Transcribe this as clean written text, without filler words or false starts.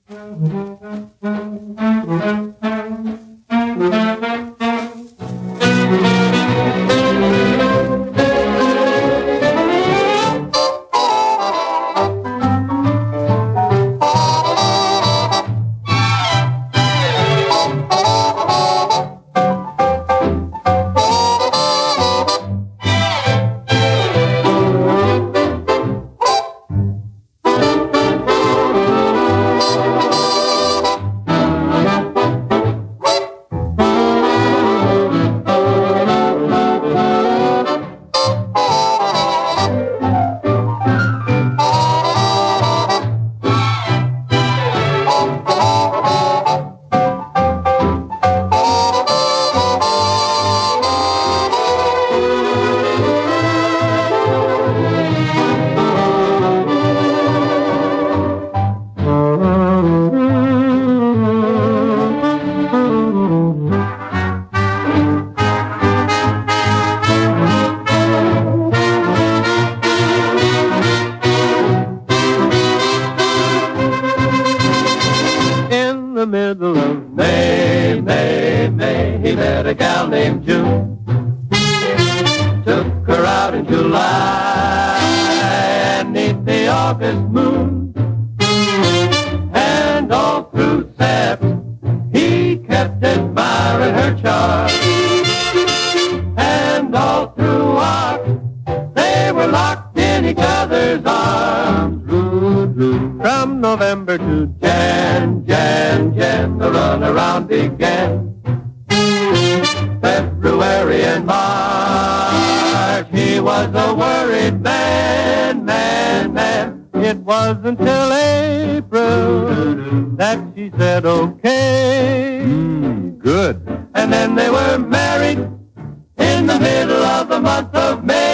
In the middle of May, he met a gal named June. Took her out in July and neath the August moon. And all through Sep, he kept admiring her charm. And all through Oct, they were locked in each other's arms. From November to Jan, the runaround began. February and March, he was a worried man. It wasn't until April that she said okay. Good. And then they were married in the middle of the month of May.